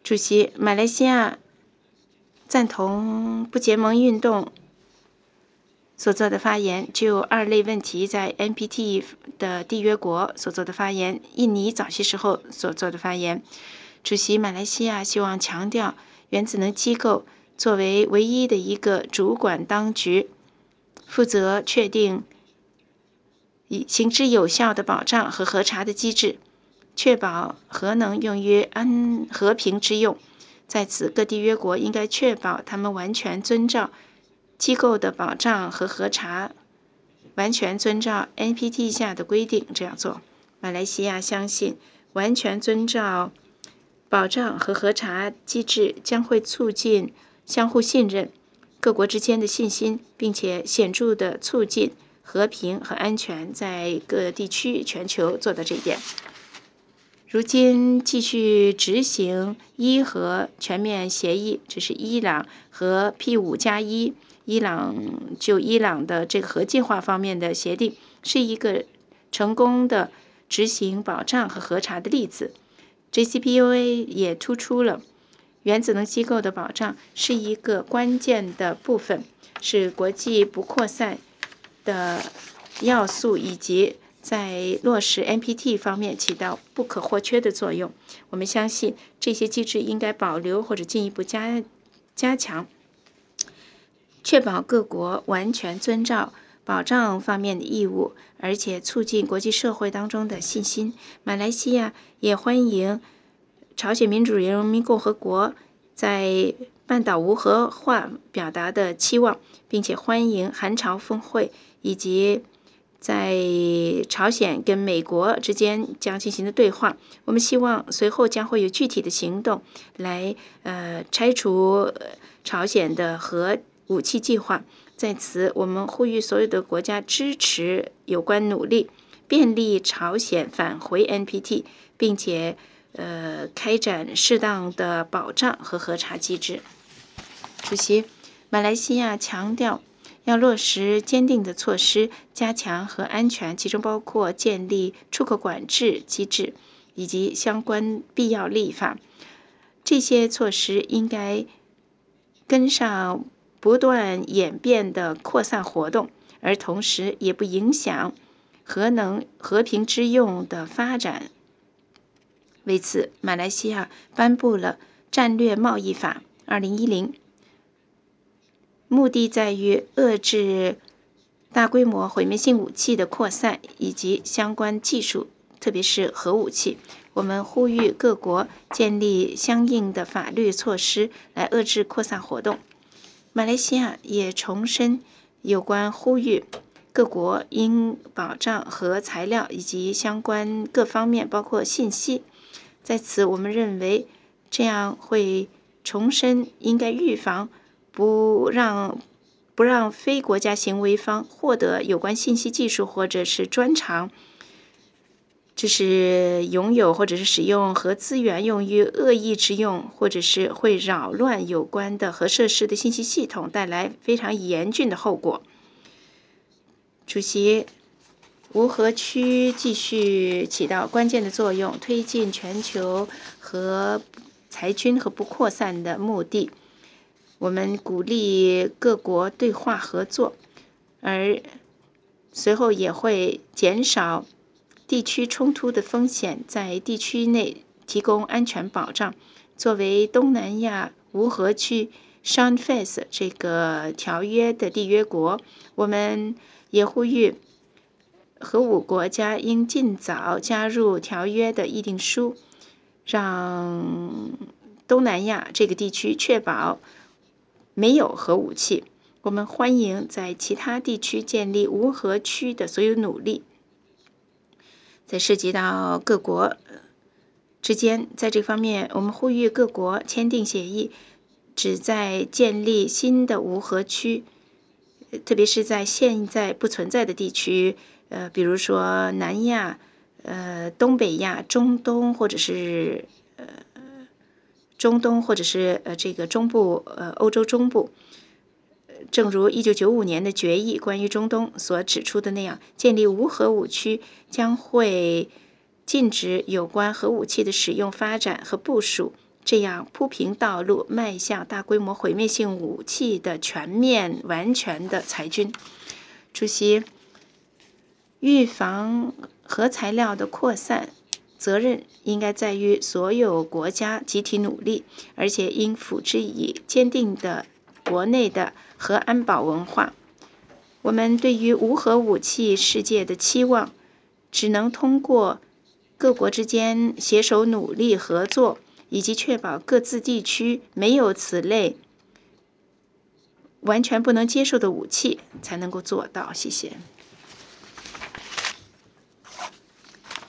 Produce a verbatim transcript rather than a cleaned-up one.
主席，马来西亚赞同不结盟运动所做的发言，就二类问题在 N P T 的缔约国所做的发言，印尼早些时候所做的发言。主席，马来西亚希望强调，原子能机构作为唯一的一个主管当局，负责确定以行之有效的保障和核查的机制，确保核能用于安和平之用。在此，各缔约国应该确保他们完全遵照机构的保障和核查，完全遵照 N P T 下的规定这样做。马来西亚相信，完全遵照保障和核查机制将会促进相互信任、各国之间的信心，并且显著地促进和平和安全在各地区全球做到这一点。如今继续执行伊核全面协议，这是伊朗和 P 五 加一，伊朗就伊朗的这个核计划方面的协定，是一个成功的执行保障和核查的例子。J C P O A 也突出了原子能机构的保障是一个关键的部分，是国际不扩散的要素，以及在落实 N P T 方面起到不可或缺的作用。我们相信这些机制应该保留或者进一步加加强，确保各国完全遵照保障方面的义务，而且促进国际社会当中的信心。马来西亚也欢迎朝鲜民主人民共和国在半岛无核化表达的期望，并且欢迎韩朝峰会以及在朝鲜跟美国之间将进行的对话。我们希望随后将会有具体的行动来呃拆除朝鲜的核武器计划。在此，我们呼吁所有的国家支持有关努力，便利朝鲜返回 N P T， 并且呃开展适当的保障和核查机制。主席，马来西亚强调要落实坚定的措施，加强核安全，其中包括建立出口管制机制以及相关必要立法。这些措施应该跟上不断演变的扩散活动，而同时也不影响核能和平之用的发展。为此，马来西亚颁布了战略贸易法二零一零，目的在于遏制大规模毁灭性武器的扩散以及相关技术，特别是核武器。我们呼吁各国建立相应的法律措施来遏制扩散活动。马来西亚也重申有关呼吁各国应保障核材料以及相关各方面，包括信息。在此，我们认为这样会重申应该预防不让不让非国家行为方获得有关信息技术或者是专长，这是拥有或者是使用核资源用于恶意之用，或者是会扰乱有关的核设施的信息系统，带来非常严峻的后果。主席，无核区继续起到关键的作用，推进全球核裁军和不扩散的目的。我们鼓励各国对话合作，而随后也会减少地区冲突的风险，在地区内提供安全保障。作为东南亚无核区 S H A N F A C E 这个条约的缔约国，我们也呼吁核武国家应尽早加入条约的议定书，让东南亚这个地区确保没有核武器。我们欢迎在其他地区建立无核区的所有努力。在涉及到各国之间，在这方面，我们呼吁各国签订协议，旨在建立新的无核区，特别是在现在不存在的地区，呃，比如说南亚、呃东北亚、中东，或者是呃中东，或者是呃这个中部，呃欧洲中部。正如一九九五年的决议关于中东所指出的那样，建立无核武区将会禁止有关核武器的使用、发展和部署， 这样铺平道路，迈向大规模毁灭性武器的全面完全的裁军。主席，预防核材料的扩散责任应该在于所有国家集体努力，而且应辅之以坚定的国内的核安保文化。我们对于无核武器世界的期望，只能通过各国之间携手努力合作，以及确保各自地区没有此类完全不能接受的武器，才能够做到。谢谢。